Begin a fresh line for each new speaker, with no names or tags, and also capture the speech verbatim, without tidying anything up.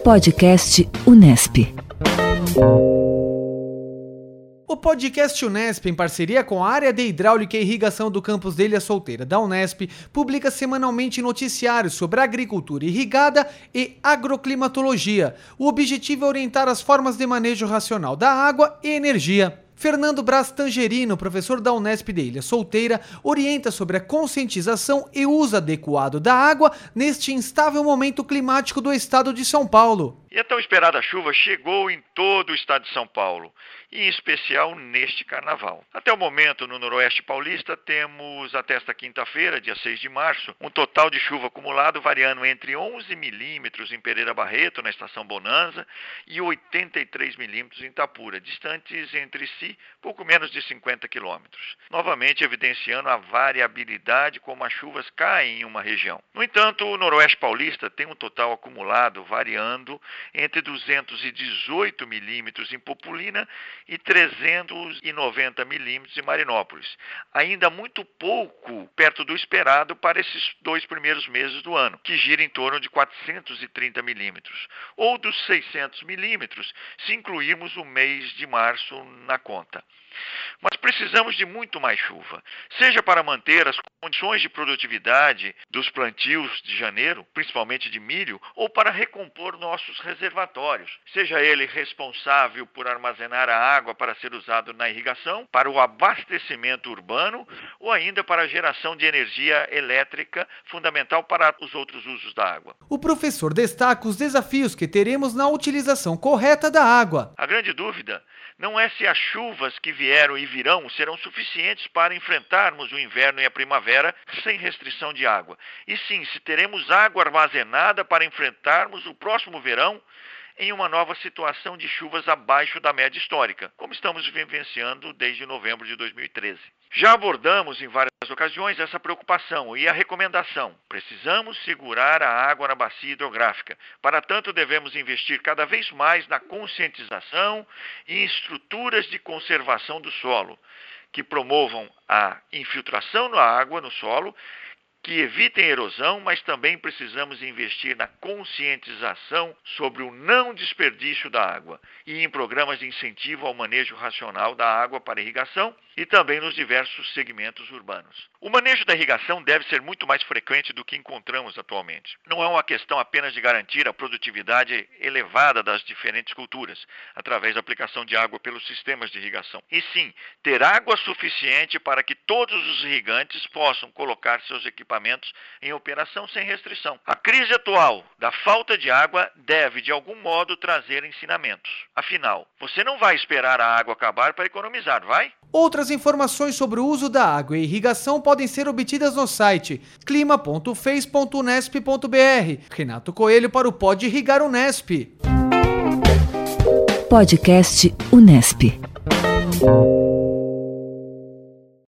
Podcast Unesp.
O podcast Unesp, em parceria com a área de hidráulica e irrigação do campus de Ilha Solteira da Unesp, publica semanalmente noticiários sobre agricultura irrigada e agroclimatologia. O objetivo é orientar as formas de manejo racional da água e energia. Fernando Braz Tangerino, professor da Unesp de Ilha Solteira, orienta sobre a conscientização e uso adequado da água neste instável momento climático do estado de São Paulo.
E a tão esperada chuva chegou em todo o estado de São Paulo, e em especial neste carnaval. Até o momento, no Noroeste Paulista, temos até esta quinta-feira, dia seis de março, um total de chuva acumulado variando entre onze milímetros em Pereira Barreto, na estação Bonanza, e oitenta e três milímetros em Itapura, distantes entre si pouco menos de cinquenta quilômetros. Novamente evidenciando a variabilidade como as chuvas caem em uma região. No entanto, o Noroeste Paulista tem um total acumulado variando entre duzentos e dezoito milímetros em Populina e trezentos e noventa milímetros em Marinópolis. Ainda muito pouco perto do esperado para esses dois primeiros meses do ano, que gira em torno de quatrocentos e trinta milímetros, ou dos seiscentos milímetros, se incluirmos o mês de março na conta. Mas precisamos de muito mais chuva, seja para manter as condições de produtividade dos plantios de janeiro, principalmente de milho, ou para recompor nossos reservatórios, seja ele responsável por armazenar a água para ser usado na irrigação, para o abastecimento urbano ou ainda para a geração de energia elétrica, fundamental para os outros usos da água.
O professor destaca os desafios que teremos na utilização correta da água.
A grande dúvida não é se as chuvas que vieram e virão serão suficientes para enfrentarmos o inverno e a primavera sem restrição de água, e sim se teremos água armazenada para enfrentarmos o próximo verão em uma nova situação de chuvas abaixo da média histórica, como estamos vivenciando desde novembro de dois mil e treze. Já abordamos em várias ocasiões essa preocupação e a recomendação. Precisamos segurar a água na bacia hidrográfica. Para tanto, devemos investir cada vez mais na conscientização e em estruturas de conservação do solo, que promovam a infiltração da água no solo, que evitem erosão, mas também precisamos investir na conscientização sobre o não desperdício da água e em programas de incentivo ao manejo racional da água para irrigação e também nos diversos segmentos urbanos. O manejo da irrigação deve ser muito mais frequente do que encontramos atualmente. Não é uma questão apenas de garantir a produtividade elevada das diferentes culturas, através da aplicação de água pelos sistemas de irrigação, e sim ter água suficiente para que todos os irrigantes possam colocar seus equipamentos em operação sem restrição. A crise atual da falta de água deve, de algum modo, trazer ensinamentos. Afinal, você não vai esperar a água acabar para economizar, vai?
Outras informações sobre o uso da água e irrigação podem ser obtidas no site clima ponto fez ponto unesp ponto br. Renato Coelho para o Pod Irrigar Unesp.
Podcast Unesp.